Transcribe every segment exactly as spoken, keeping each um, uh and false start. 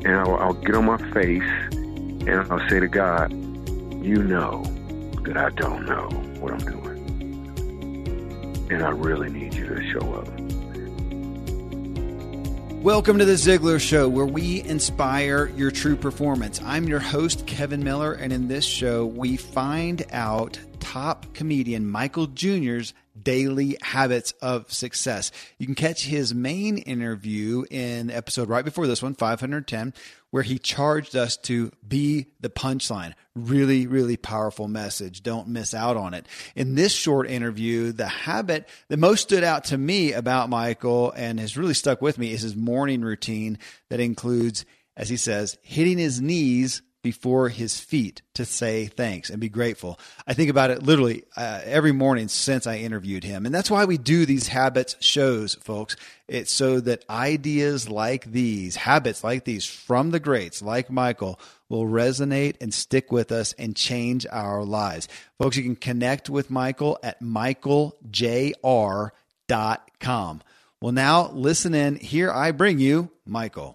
and I'll, I'll get on my face, and I'll say to God, you know that I don't know what I'm doing, and I really need you to show up. Welcome to The Ziglar Show, where we inspire your true performance. I'm your host, Kevin Miller, and in this show, we find out top comedian Michael Junior's daily habits of success. You can catch his main interview in the episode right before this one, five hundred ten, where he charged us to be the punchline. Really, really powerful message. Don't miss out on it. In this short interview, the habit that most stood out to me about Michael and has really stuck with me is his morning routine that includes, as he says, hitting his knees before his feet to say thanks and be grateful. I think about it literally uh, every morning since I interviewed him. And that's why we do these habits shows, folks. It's so that ideas like these, habits like these from the greats like Michael, will resonate and stick with us and change our lives. Folks, you can connect with Michael at michael j r dot com. Well, now listen in. Here I bring you Michael.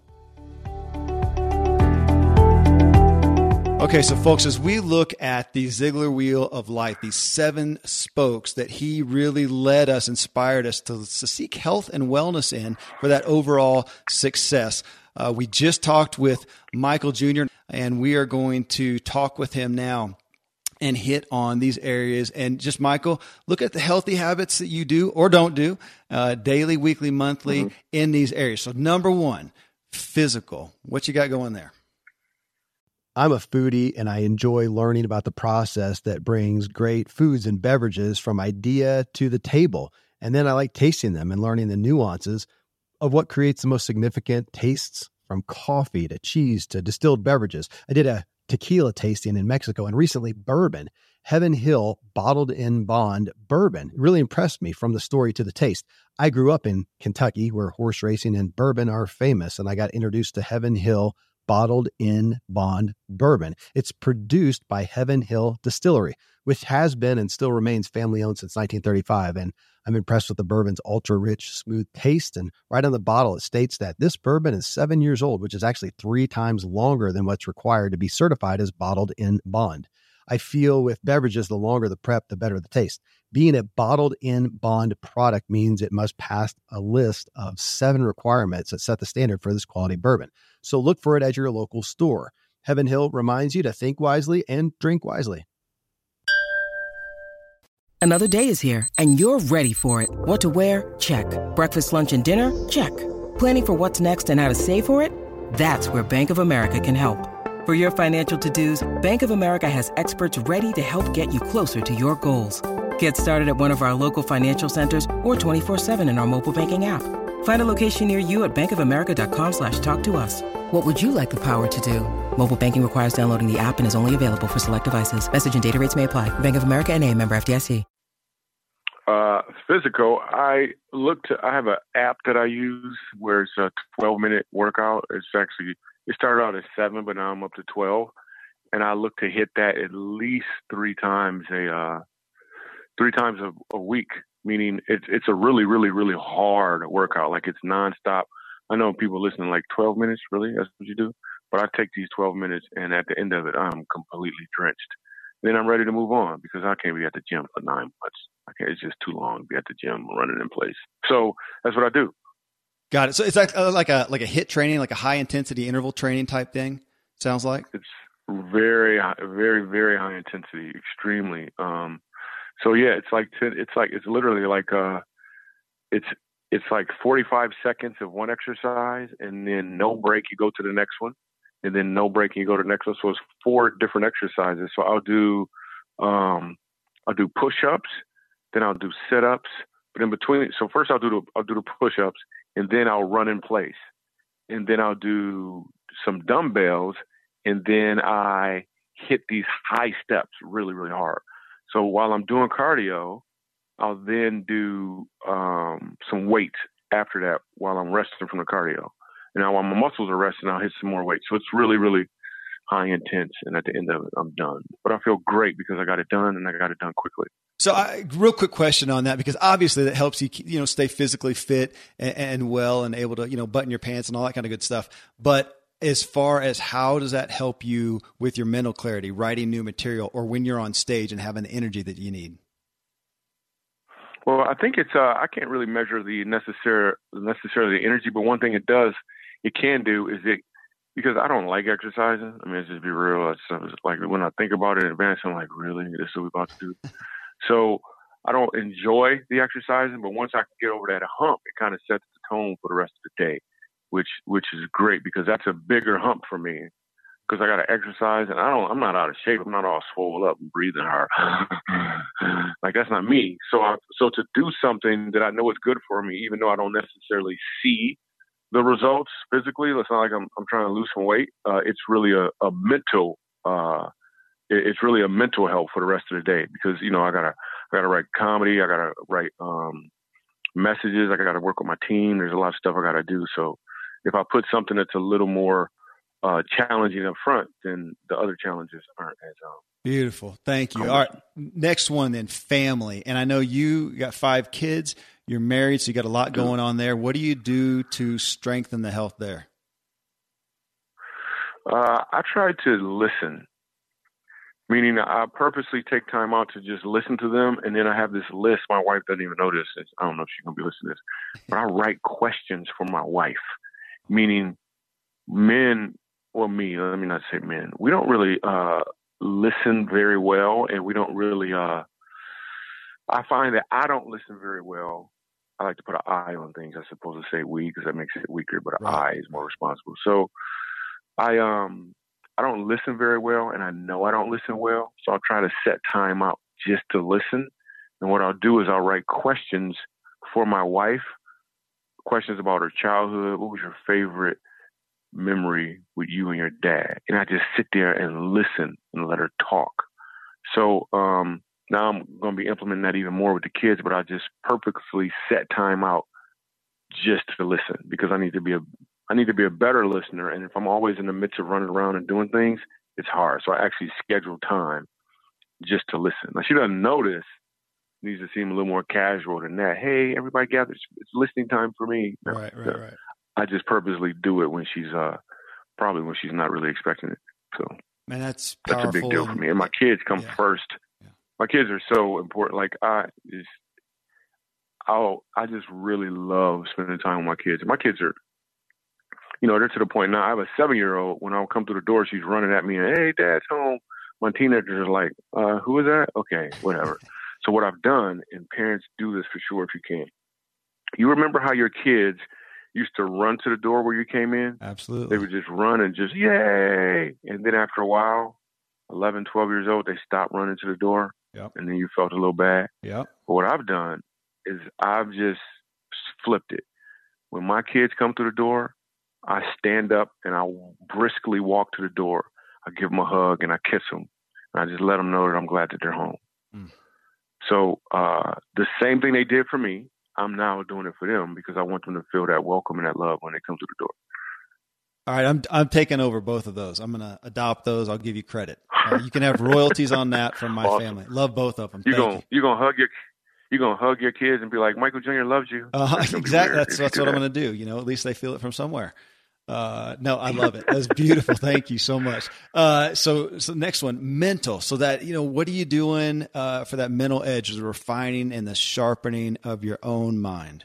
Okay, so folks, as we look at the Ziglar Wheel of Life, these seven spokes that he really led us, inspired us to, to seek health and wellness in for that overall success. Uh, we just talked with Michael Junior, and we are going to talk with him now and hit on these areas. And just, Michael, look at the healthy habits that you do or don't do uh, daily, weekly, monthly mm-hmm. in these areas. So number one, physical. What you got going there? I'm a foodie and I enjoy learning about the process that brings great foods and beverages from idea to the table. And then I like tasting them and learning the nuances of what creates the most significant tastes, from coffee to cheese to distilled beverages. I did a tequila tasting in Mexico and recently bourbon. Heaven Hill Bottled in Bond bourbon really impressed me from the story to the taste. I grew up in Kentucky where horse racing and bourbon are famous, and I got introduced to Heaven Hill Bottled in Bond bourbon. It's produced by Heaven Hill Distillery, which has been and still remains family owned since nineteen thirty-five. And I'm impressed with the bourbon's ultra rich, smooth taste. And right on the bottle, it states that this bourbon is seven years old, which is actually three times longer than what's required to be certified as bottled in bond. I feel with beverages, the longer the prep, the better the taste. Being a bottled in bond product means it must pass a list of seven requirements that set the standard for this quality bourbon. So look for it at your local store. Heaven Hill reminds you to think wisely and drink wisely. Another day is here and you're ready for it. What to wear? Check. Breakfast, lunch, and dinner? Check. Planning for what's next and how to save for it? That's where Bank of America can help. For your financial to-dos, Bank of America has experts ready to help get you closer to your goals. Get started at one of our local financial centers or twenty-four seven in our mobile banking app. Find a location near you at bankofamerica.com slash talk to us. What would you like the power to do? Mobile banking requires downloading the app and is only available for select devices. Message and data rates may apply. Bank of America N A, member F D I C. Uh, physical, I look to, I have an app that I use where it's a twelve minute workout. It's actually, it started out at seven, but now I'm up to twelve. And I look to hit that at least three times a, uh, three times a, a week, meaning it's, it's a really, really, really hard workout. Like it's nonstop. I know people listening like twelve minutes, really? That's what you do? But I take these twelve minutes and at the end of it, I'm completely drenched. Then I'm ready to move on because I can't be at the gym for nine months. Okay, it's just too long to be at the gym running in place. So that's what I do. Got it. So it's like, uh, like a like a HIIT training, like a high intensity interval training type thing. Sounds like it's very, very, very high intensity, extremely. Um, so yeah, it's like it's like it's literally like uh, it's it's like forty-five seconds of one exercise, and then no break. You go to the next one. And then no break, and you go to the next one. So it's four different exercises. So I'll do, um, I'll do push-ups, then I'll do sit-ups. But in between, so first I'll do the I'll do the push-ups, and then I'll run in place, and then I'll do some dumbbells, and then I hit these high steps really, really hard. So while I'm doing cardio, I'll then do um, some weights after that while I'm resting from the cardio. And now while my muscles are resting, I'll hit some more weight. So it's really, really high intense. And at the end of it, I'm done. But I feel great because I got it done and I got it done quickly. So I, real quick question on that, because obviously that helps you, you know, stay physically fit and, and well and able to, you know, button your pants and all that kind of good stuff. But as far as how does that help you with your mental clarity, writing new material, or when you're on stage and having the energy that you need? Well, I think it's, uh, I can't really measure the necessary, necessarily the energy, but one thing it does, it can do is it, because I don't like exercising. I mean, let's just be real. It's, it's like when I think about it in advance, I'm like, really? This is what we're about to do? So I don't enjoy the exercising, but once I can get over that hump, it kind of sets the tone for the rest of the day, which which is great because that's a bigger hump for me because I got to exercise and I don't, I'm not out of shape. I'm not all swole up and breathing hard. Like that's not me. So I, so to do something that I know is good for me, even though I don't necessarily see the results physically, it's not like I'm I'm trying to lose some weight. Uh, it's really a, a mental. Uh, it, it's really a mental help for the rest of the day because you know I gotta I gotta write comedy. I gotta write um, messages. I gotta work with my team. There's a lot of stuff I gotta do. So if I put something that's a little more uh, challenging up front, then the other challenges aren't as um, beautiful. Thank you. All right, next one then, family. And I know you got five kids. You're married, so you got a lot going on there. What do you do to strengthen the health there? Uh, I try to listen, meaning I purposely take time out to just listen to them. And then I have this list. My wife doesn't even know this. I don't know if she's going to be listening to this, but I write questions for my wife, meaning men, or me, let me not say men. We don't really uh, listen very well, and we don't really, uh, I find that I don't listen very well. I like to put an I on things. I suppose to say we because that makes it weaker, but an right. I is more responsible. So I um I don't listen very well, and I know I don't listen well. So I'll try to set time out just to listen. And what I'll do is I'll write questions for my wife, questions about her childhood. What was your favorite memory with you and your dad? And I just sit there and listen and let her talk. So um now I'm going to be implementing that even more with the kids, but I just purposely set time out just to listen because I need to be a, I need to be a better listener. And if I'm always in the midst of running around and doing things, it's hard. So I actually schedule time just to listen. Now she doesn't know this. It needs to seem a little more casual than that. Hey, everybody gather. It's listening time for me. No, right, right, no. right. I just purposely do it when she's, uh, probably when she's not really expecting it. So man, that's that's a big deal for me. And my kids come yeah. first. My kids are so important. Like I just, oh, I just really love spending time with my kids. My kids are, you know, they're to the point now. I have a seven-year-old. When I come through the door, she's running at me and, hey, Dad's home. My teenagers are like, uh, who is that? Okay, whatever. So what I've done, and parents do this for sure if you can. You remember how your kids used to run to the door where you came in? Absolutely. They would just run and just, yay. And then after a while, eleven, twelve years old, they stopped running to the door. Yep. And then you felt a little bad. Yep. But what I've done is I've just flipped it. When my kids come through the door, I stand up and I briskly walk to the door. I give them a hug and I kiss them. And I just let them know that I'm glad that they're home. Mm. So uh, the same thing they did for me, I'm now doing it for them because I want them to feel that welcome and that love when they come through the door. All right, I'm I'm taking over both of those. I'm going to adopt those. I'll give you credit. Uh, you can have royalties on that from my awesome. family. Love both of them. You're Thank gonna you. you're gonna hug your you're gonna hug your kids and be like, Michael Junior loves you. Uh, exactly. That's that's what that. I'm going to do. You know, at least they feel it from somewhere. Uh, no, I love it. That's beautiful. Thank you so much. Uh, so so next one, mental. So that you know, what are you doing uh, for that mental edge, the refining and the sharpening of your own mind?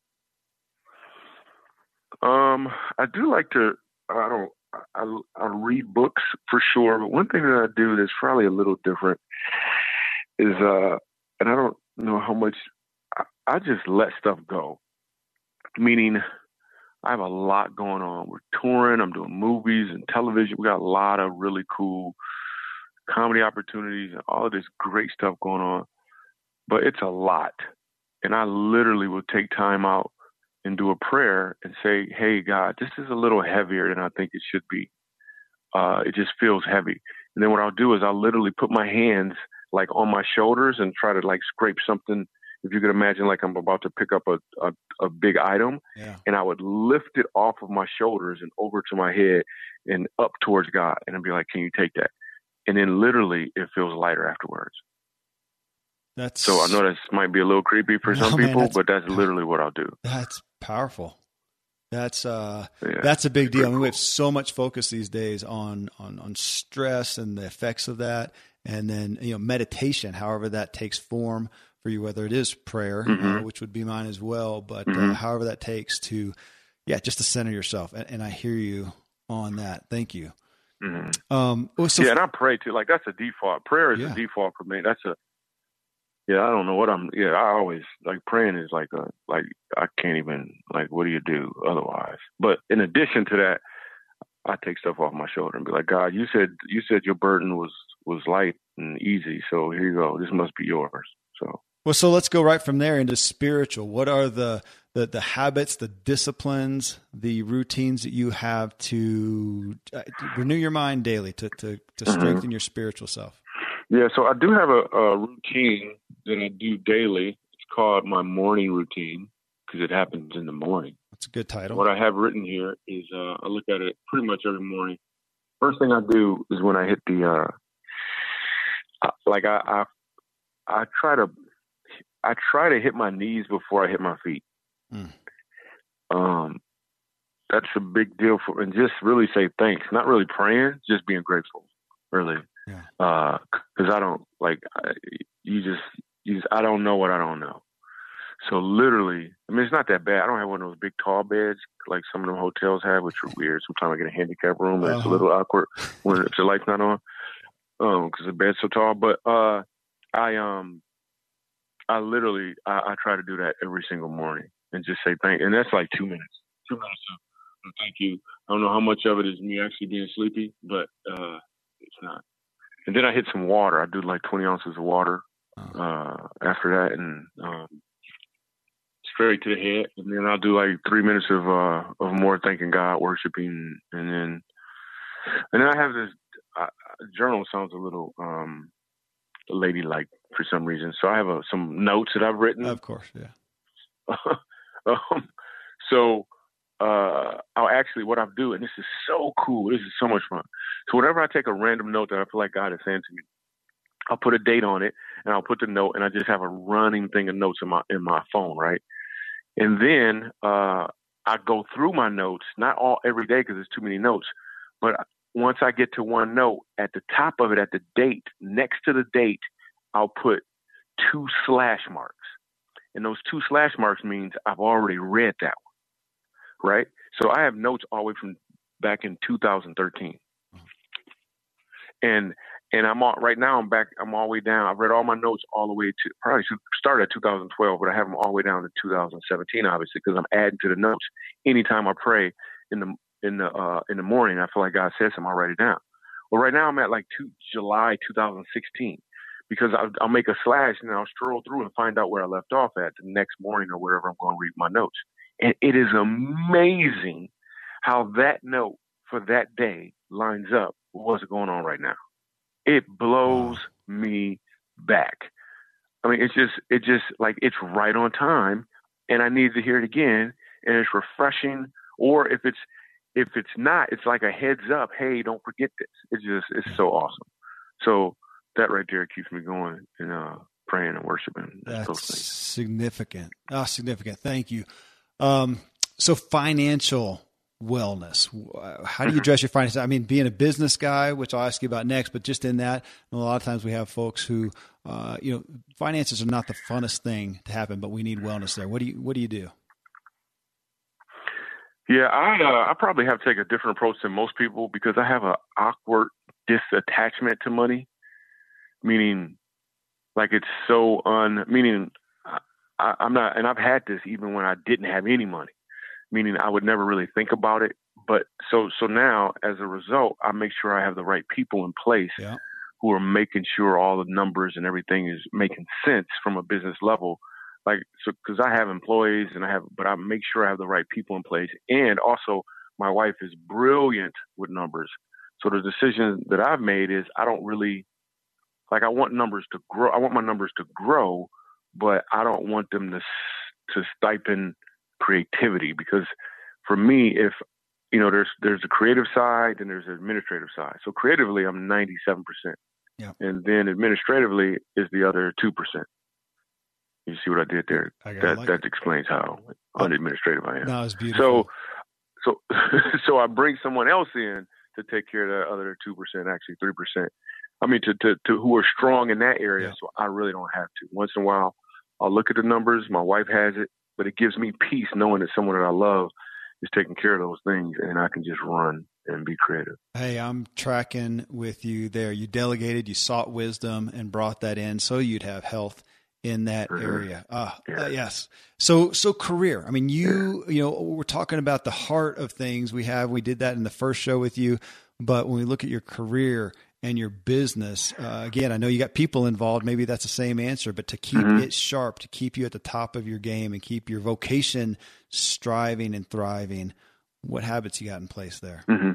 Um, I do like to. I don't. I, I read books for sure, but one thing that I do that's probably a little different is, uh, and I don't know how much. I, I just let stuff go. Meaning, I have a lot going on. We're touring. I'm doing movies and television. We got a lot of really cool comedy opportunities and all of this great stuff going on. But it's a lot, and I literally will take time out and do a prayer and say, hey, God, this is a little heavier than I think it should be. Uh, it just feels heavy. And then what I'll do is I'll literally put my hands like on my shoulders and try to like scrape something. If you could imagine, like I'm about to pick up a, a, a big item, yeah. and I would lift it off of my shoulders and over to my head and up towards God. And I'd be like, can you take that? And then literally it feels lighter afterwards. That's so I know this might be a little creepy for no, some man, people, that's, but that's literally what I'll do. That's powerful. That's uh, yeah, that's a big deal. I mean, cool. we have so much focus these days on, on, on stress and the effects of that. And then, you know, meditation, however that takes form for you, whether it is prayer, mm-hmm. uh, which would be mine as well, but mm-hmm. uh, however that takes to, yeah, just to center yourself. And, and I hear you on that. Thank you. Mm-hmm. Um, well, so yeah, and I pray too. Like that's a default. Prayer is yeah. a default for me. That's a yeah. I don't know what I'm. Yeah, I always like praying is like a like I can't even like. What do you do otherwise? But in addition to that, I take stuff off my shoulder and be like, God, you said you said your burden was was light and easy. So here you go. This must be yours. So well, so let's go right from there into spiritual. What are the the the habits, the disciplines, the routines that you have to, uh, to renew your mind daily, to to, to strengthen mm-hmm. your spiritual self? Yeah, so I do have a, a routine that I do daily. It's called my morning routine because it happens in the morning. That's a good title. What I have written here is uh, I look at it pretty much every morning. First thing I do is when I hit the, uh, I, like I, I, I try to, I try to hit my knees before I hit my feet. Mm. Um, that's a big deal for, and just really say thanks. Not really praying, just being grateful. Really. Yeah. Uh, cause I don't like, I, you just, you just, I don't know what I don't know. So literally, I mean, it's not that bad. I don't have one of those big tall beds like some of them hotels have, which are weird. Sometimes I get a handicap room and uh-huh. it's a little awkward when if the light's not on, um, cause the bed's so tall. But, uh, I, um, I literally, I, I try to do that every single morning and just say thank, and that's like two minutes, two minutes of thank you. I don't know how much of it is me actually being sleepy, but, uh, it's not. And then I hit some water. I do like twenty ounces of water, uh, after that. And, um, straight to the head, and then I'll do like three minutes of uh of more thanking God, worshiping, and then and then I have this uh, journal. Sounds a little um ladylike for some reason, so I have a, some notes that I've written. Of course, yeah. um, so uh, I'll actually what I do, and this is so cool. This is so much fun. So whenever I take a random note that I feel like God is saying to me, I'll put a date on it, and I'll put the note, and I just have a running thing of notes in my in my phone, right? And then uh, I go through my notes, not all every day because there's too many notes, but once I get to one note, at the top of it, at the date, next to the date, I'll put two slash marks. And those two slash marks means I've already read that one, right? So I have notes all the way from back in two thousand thirteen. And And I'm all, right now I'm back, I'm all the way down. I've read all my notes all the way to, probably should start at two thousand twelve, but I have them all the way down to two thousand seventeen, obviously, because I'm adding to the notes. Anytime I pray in the, in the, uh, in the morning, I feel like God says something, I'll write it down. Well, right now I'm at like two, July two thousand sixteen, because I'll, I'll make a slash and then I'll stroll through and find out where I left off at the next morning or wherever I'm going to read my notes. And it is amazing how that note for that day lines up with what's going on right now. It blows me back. I mean, it's just, it just like, it's right on time and I need to hear it again and it's refreshing. Or if it's, if it's not, it's like a heads up. Hey, don't forget this. It's just, it's so awesome. So that right there keeps me going and uh, praying and worshiping. That's significant. Oh, significant. Thank you. Um, so financial wellness. How do you address your finances? I mean, being a business guy, which I'll ask you about next, but just in that, a lot of times we have folks who, uh, you know, finances are not the funnest thing to happen, but we need wellness there. What do you, what do you do? Yeah, I, uh, I probably have to take a different approach than most people because I have an awkward disattachment to money, meaning like it's so un, meaning I, I'm not, and I've had this even when I didn't have any money. Meaning I would never really think about it. But so so now, as a result, I make sure I have the right people in place yeah. who are making sure all the numbers and everything is making sense from a business level. Like, so because I have employees and I have, but I make sure I have the right people in place. And also, my wife is brilliant with numbers. So the decision that I've made is I don't really, like I want numbers to grow. I want my numbers to grow, but I don't want them to to stipend creativity, because for me, if you know, there's there's a creative side and there's an administrative side. So creatively, I'm ninety-seven percent, yeah, and then administratively is the other two percent. You see what I did there? I that like that explains how unadministrative I am. That was beautiful. So So, so I bring someone else in to take care of the other two percent, actually three percent. I mean, to, to, to who are strong in that area. Yeah. So I really don't have to. Once in a while, I'll look at the numbers. My wife has it, but it gives me peace knowing that someone that I love is taking care of those things, and I can just run and be creative. Hey, I'm tracking with you there. You delegated, you sought wisdom and brought that in so you'd have health in that mm-hmm. area. Uh, yeah. uh, yes. So, so career, I mean, you, yeah. you know, we're talking about the heart of things we have. We did that in the first show with you, but when we look at your career and your business, uh, again, I know you got people involved. Maybe that's the same answer, but to keep mm-hmm. it sharp, to keep you at the top of your game and keep your vocation striving and thriving, what habits you got in place there? Mm-hmm.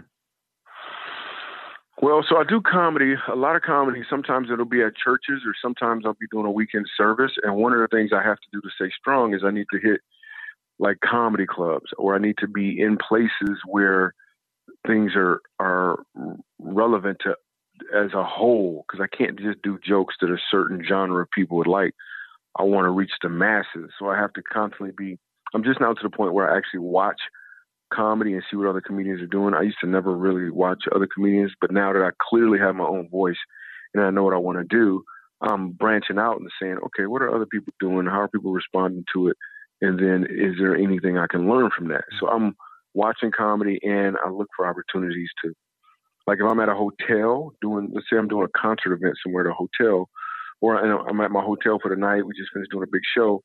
Well, so I do comedy, a lot of comedy. Sometimes it'll be at churches, or sometimes I'll be doing a weekend service. And one of the things I have to do to stay strong is I need to hit like comedy clubs, or I need to be in places where things are, are relevant to as a whole, because I can't just do jokes that a certain genre of people would like. I want to reach the masses. So I have to constantly be, I'm just now to the point where I actually watch comedy and see what other comedians are doing. I used to never really watch other comedians, but now that I clearly have my own voice and I know what I want to do, I'm branching out and saying, okay, what are other people doing? How are people responding to it? And then is there anything I can learn from that? So I'm watching comedy, and I look for opportunities to, like if I'm at a hotel doing, let's say I'm doing a concert event somewhere at a hotel, or I'm at my hotel for the night, we just finished doing a big show.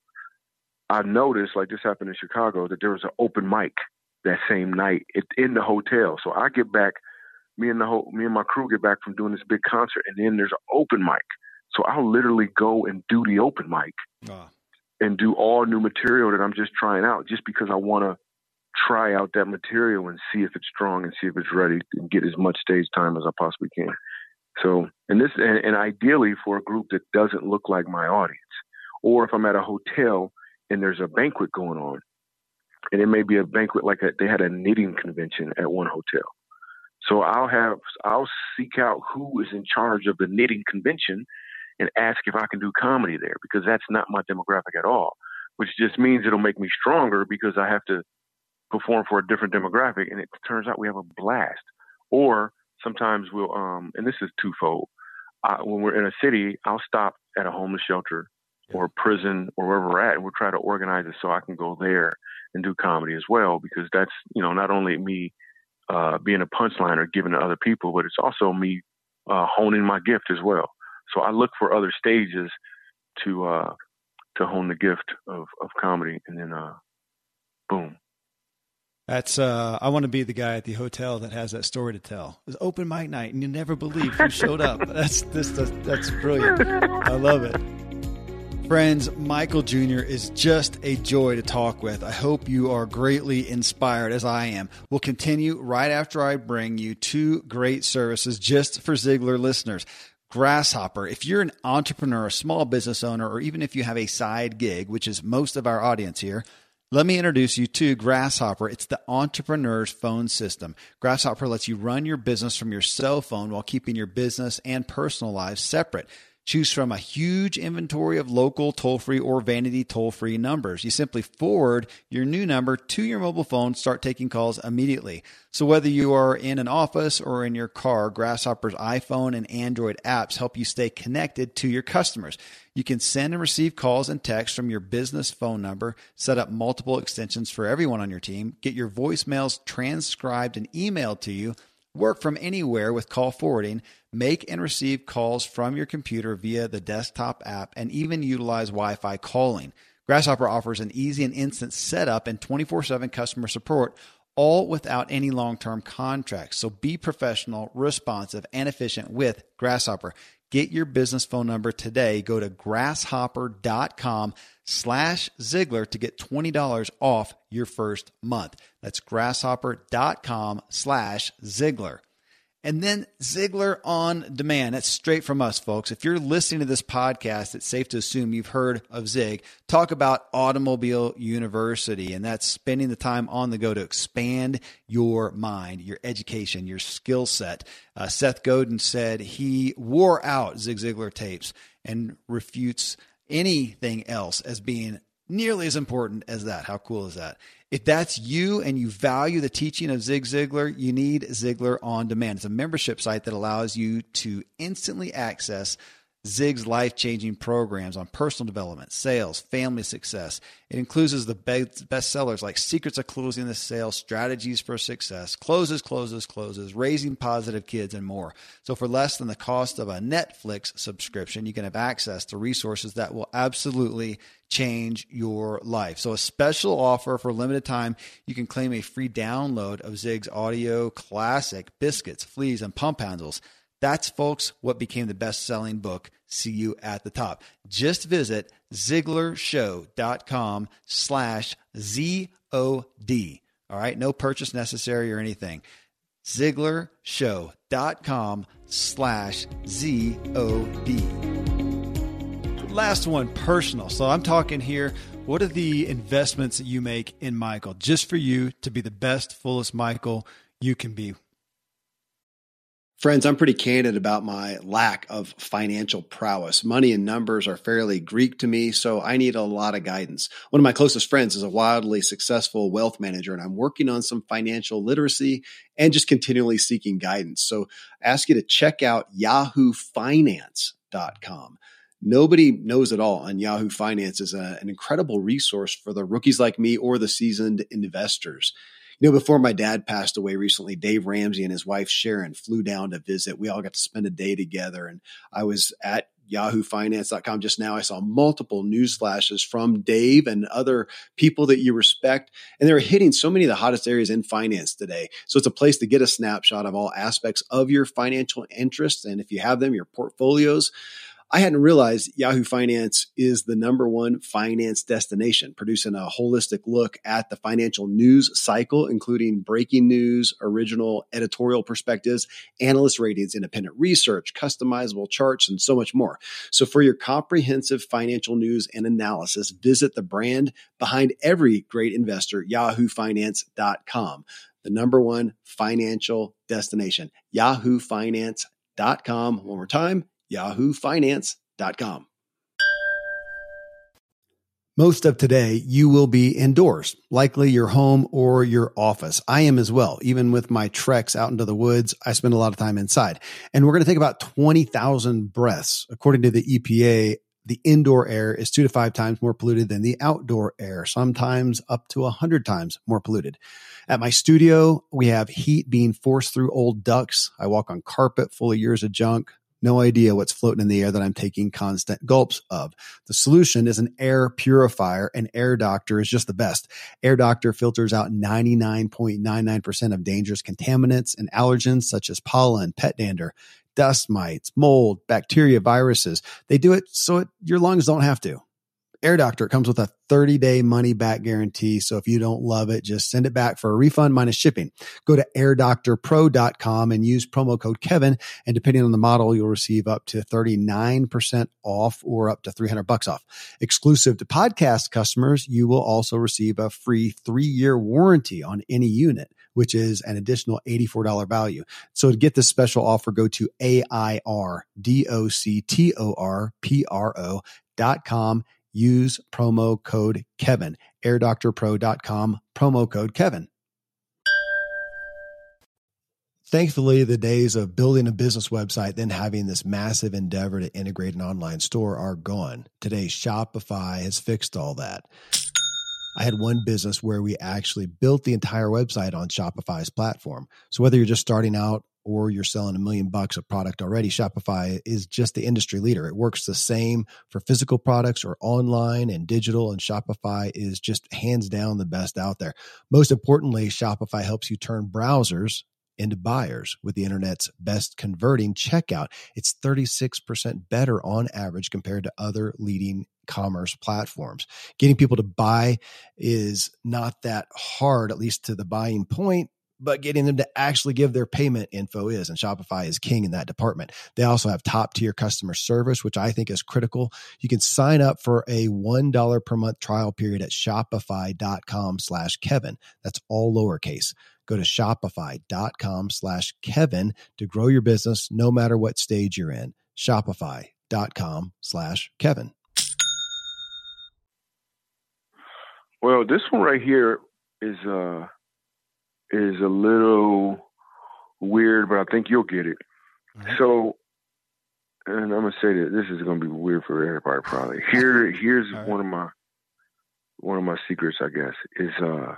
I noticed, like this happened in Chicago, that there was an open mic that same night in the hotel. So I get back, me and the whole, me and my crew get back from doing this big concert, and then there's an open mic. So I'll literally go and do the open mic oh. and do all new material that I'm just trying out, just because I want to try out that material and see if it's strong and see if it's ready and get as much stage time as I possibly can. So, and this, and, and ideally for a group that doesn't look like my audience, or if I'm at a hotel and there's a banquet going on, and it may be a banquet, like a, they had a knitting convention at one hotel. So I'll have, I'll seek out who is in charge of the knitting convention and ask if I can do comedy there, because that's not my demographic at all, which just means it'll make me stronger because I have to perform for a different demographic. And it turns out we have a blast. Or sometimes we'll, um, and this is twofold. Uh, when we're in a city, I'll stop at a homeless shelter or prison or wherever we're at, and we'll try to organize it so I can go there and do comedy as well, because that's, you know, not only me uh, being a punchline or giving to other people, but it's also me uh, honing my gift as well. So I look for other stages to uh, to hone the gift of, of comedy, and then uh, boom. That's uh, I want to be the guy at the hotel that has that story to tell. It was open mic night, and you never believe who showed up. That's this that's, that's brilliant. I love it. Friends, Michael Junior is just a joy to talk with. I hope you are greatly inspired, as I am. We'll continue right after I bring you two great services just for Ziglar listeners. Grasshopper. If you're an entrepreneur, a small business owner, or even if you have a side gig, which is most of our audience here, let me introduce you to Grasshopper. It's the entrepreneur's phone system. Grasshopper lets you run your business from your cell phone while keeping your business and personal lives separate. Choose from a huge inventory of local toll-free or vanity toll-free numbers. You simply forward your new number to your mobile phone, start taking calls immediately. So whether you are in an office or in your car, Grasshopper's iPhone and Android apps help you stay connected to your customers. You can send and receive calls and texts from your business phone number, set up multiple extensions for everyone on your team, get your voicemails transcribed and emailed to you, work from anywhere with call forwarding, make and receive calls from your computer via the desktop app, and even utilize Wi-Fi calling. Grasshopper offers an easy and instant setup and twenty-four seven customer support, all without any long-term contracts. So be professional, responsive, and efficient with Grasshopper. Get your business phone number today. Go to grasshopper.com slash Ziglar to get twenty dollars off your first month. That's grasshopper.com slash Ziglar. And then Ziglar on Demand. That's straight from us, folks. If you're listening to this podcast, it's safe to assume you've heard of Zig. Talk about Automobile University, and that's spending the time on the go to expand your mind, your education, your skill set. Uh, Seth Godin said he wore out Zig Ziglar tapes and refutes anything else as being nearly as important as that. How cool is that? If that's you and you value the teaching of Zig Ziglar, you need Ziglar On Demand. It's a membership site that allows you to instantly access Zig's life-changing programs on personal development, sales, family success. It includes the best sellers like Secrets of Closing the Sale, Strategies for Success, Closes, Closes, Closes, Raising Positive Kids, and more. So for less than the cost of a Netflix subscription, you can have access to resources that will absolutely change your life. So a special offer for a limited time, you can claim a free download of Zig's audio classic, Biscuits, Fleas, and Pump Handles. That's, folks, what became the best-selling book, See You at the Top. Just visit ZiglarShow.com slash Z-O-D. All right? No purchase necessary or anything. ZiglarShow.com slash Z-O-D. Last one, personal. So I'm talking here, what are the investments that you make in Michael just for you to be the best, fullest Michael you can be? Friends, I'm pretty candid about my lack of financial prowess. Money and numbers are fairly Greek to me, so I need a lot of guidance. One of my closest friends is a wildly successful wealth manager, and I'm working on some financial literacy and just continually seeking guidance. So I ask you to check out yahoo finance dot com. Nobody knows it all, and Yahoo Finance is a, an incredible resource for the rookies like me or the seasoned investors. You know, before my dad passed away recently, Dave Ramsey and his wife Sharon flew down to visit. We all got to spend a day together, and I was at yahoo finance dot com just now. I saw multiple news flashes from Dave and other people that you respect, and they're hitting so many of the hottest areas in finance today. So it's a place to get a snapshot of all aspects of your financial interests, and if you have them, your portfolios. I hadn't realized Yahoo Finance is the number one finance destination, producing a holistic look at the financial news cycle, including breaking news, original editorial perspectives, analyst ratings, independent research, customizable charts, and so much more. So for your comprehensive financial news and analysis, visit the brand behind every great investor, yahoo finance dot com, the number one financial destination, yahoo finance dot com. One more time, yahoo finance dot com. Most of today, you will be indoors, likely your home or your office. I am as well. Even with my treks out into the woods, I spend a lot of time inside. And we're going to take about twenty thousand breaths. According to the E P A, the indoor air is two to five times more polluted than the outdoor air, sometimes up to one hundred times more polluted. At my studio, we have heat being forced through old ducts. I walk on carpet full of years of junk. No idea what's floating in the air that I'm taking constant gulps of. The solution is an air purifier, and Air Doctor is just the best. Air Doctor filters out ninety-nine point nine nine percent of dangerous contaminants and allergens such as pollen, pet dander, dust mites, mold, bacteria, viruses. They do it so it, your lungs don't have to. Air Doctor comes with a thirty-day money-back guarantee, so if you don't love it, just send it back for a refund minus shipping. Go to air doctor pro dot com and use promo code Kevin, and depending on the model, you'll receive up to thirty-nine percent off or up to three hundred bucks off. Exclusive to podcast customers, you will also receive a free three-year warranty on any unit, which is an additional eighty-four dollars value. So to get this special offer, go to A I R D O C T O R P R O dot com. Use promo code Kevin, air doctor pro dot com, promo code Kevin. Thankfully, the days of building a business website, then having this massive endeavor to integrate an online store are gone. Today, Shopify has fixed all that. I had one business where we actually built the entire website on Shopify's platform. So whether you're just starting out or you're selling a million bucks of product already, Shopify is just the industry leader. It works the same for physical products or online and digital, and Shopify is just hands down the best out there. Most importantly, Shopify helps you turn browsers into buyers with the internet's best converting checkout. It's thirty-six percent better on average compared to other leading commerce platforms. Getting people to buy is not that hard, at least to the buying point, but getting them to actually give their payment info is, and Shopify is king in that department. They also have top tier customer service, which I think is critical. You can sign up for a one dollar per month trial period at shopify.com slash Kevin. That's all lowercase. Go to shopify.com slash Kevin to grow your business no matter what stage you're in. Shopify.com slash Kevin. Well, this one right here is uh is a little weird, but I think you'll get it. Mm-hmm. So, and I'm gonna say that this is gonna be weird for everybody probably. Here, here's right. one of my one of my secrets, I guess, is uh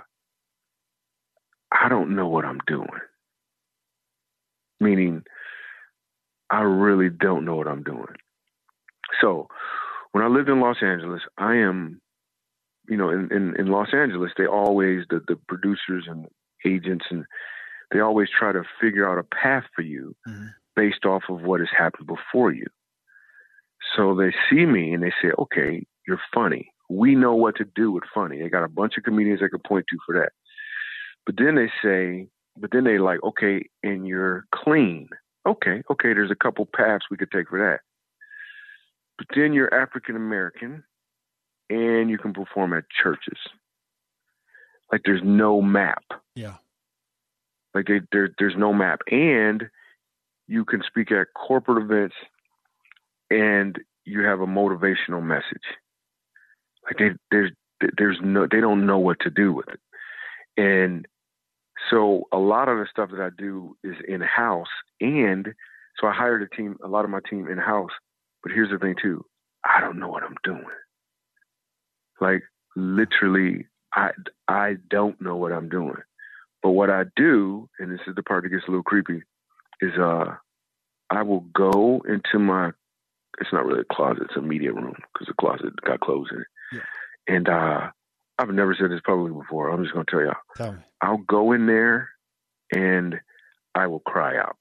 I don't know what I'm doing. Meaning, I really don't know what I'm doing. So, when I lived in Los Angeles, I am, you know, in, in, in Los Angeles, they always, the, the producers and agents, and they always try to figure out a path for you mm-hmm. based off of what has happened before you. So they see me and they say, okay, you're funny. We know what to do with funny. They got a bunch of comedians they can point to for that. But then they say, but then they like, okay, and you're clean. Okay, okay, there's a couple paths we could take for that. But then you're African American and you can perform at churches. Like there's no map. Yeah. Like they, there, there's no map. And you can speak at corporate events and you have a motivational message. Like they, there's, there's no, they don't know what to do with it. And so a lot of the stuff that I do is in-house. And so I hired a team, a lot of my team in-house. But here's the thing too. I don't know what I'm doing. Like literally, I, I don't know what I'm doing. But what I do, and this is the part that gets a little creepy, is uh, I will go into my, it's not really a closet, it's a media room because the closet got closed in it. Yeah. And uh, I've never said this publicly before. I'm just going to tell y'all. Tell me. I'll go in there and I will cry out.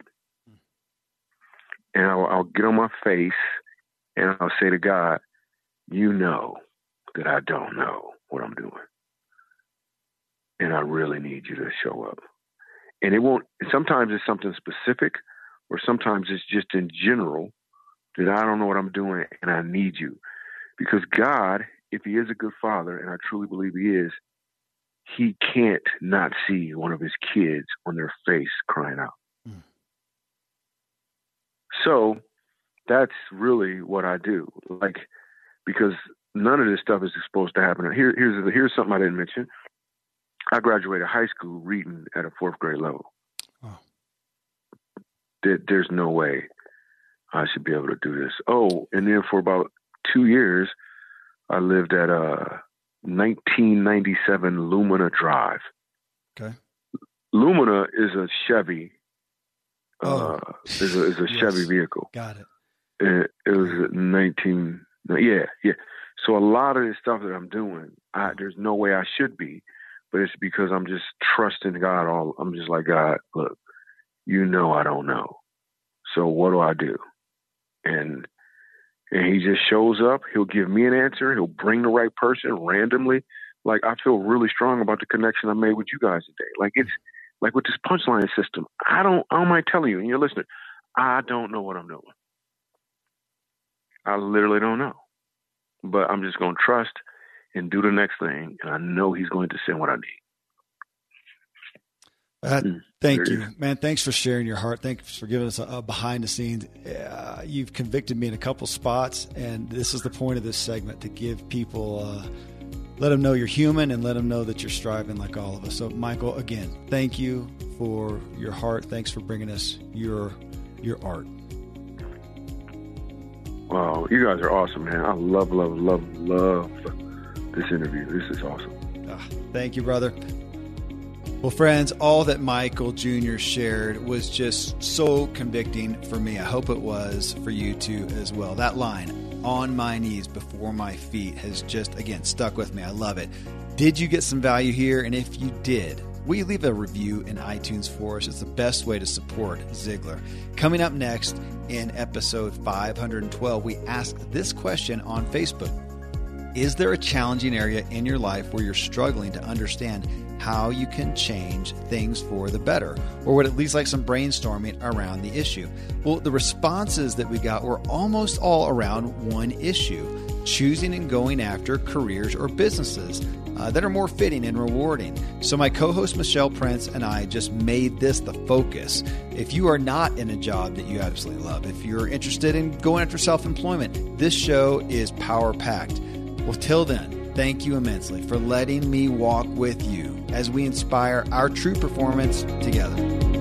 And I'll, I'll get on my face and I'll say to God, you know that I don't know what I'm doing. And I really need you to show up. And it won't, sometimes it's something specific or sometimes it's just in general that I don't know what I'm doing and I need you. Because God, if he is a good father, and I truly believe he is, he can't not see one of his kids on their face crying out. Mm. So that's really what I do. Like, because none of this stuff is supposed to happen. Here, here's, here's something I didn't mention. I graduated high school reading at a fourth grade level. Oh. There, there's no way I should be able to do this. Oh, and then for about two years, I lived at uh, nineteen ninety-seven Lumina Drive. Okay. Lumina is a Chevy. Uh, oh. is a, is a yes. Chevy vehicle. Got it. It, it was nineteen. Yeah, yeah. So a lot of this stuff that I'm doing, I, there's no way I should be, but it's because I'm just trusting God. All I'm just like, God, look, you know I don't know. So what do I do? And and he just shows up. He'll give me an answer. He'll bring the right person randomly. Like, I feel really strong about the connection I made with you guys today. Like, it's like with this punchline system. I don't, I don't mind telling you, and you're listening, I don't know what I'm doing. I literally don't know. But I'm just going to trust and do the next thing. And I know he's going to send what I need. Uh, thank you, man. Thanks for sharing your heart. Thanks for giving us a, a behind the scenes. Uh, you've convicted me in a couple spots, and this is the point of this segment, to give people, uh, let them know you're human and let them know that you're striving like all of us. So, Michael, again, thank you for your heart. Thanks for bringing us your your art. Wow, you guys are awesome, man. I love, love, love, love this interview. This is awesome. Ah, thank you, brother. Well, friends, all that Michael Junior shared was just so convicting for me. I hope it was for you too as well. That line, on my knees before my feet, has just, again, stuck with me. I love it. Did you get some value here? And if you did, will you leave a review in iTunes for us? It's the best way to support Ziglar. Coming up next in episode five hundred twelve, we ask this question on Facebook. Is there a challenging area in your life where you're struggling to understand how you can change things for the better, or would at least like some brainstorming around the issue? Well, the responses that we got were almost all around one issue: choosing and going after careers or businesses uh, that are more fitting and rewarding. So my co-host Michelle Prince and I just made this the focus. If you are not in a job that you absolutely love, if you're interested in going after self-employment, this show is power-packed. Well, till then, Thank you immensely for letting me walk with you as we inspire our true performance together.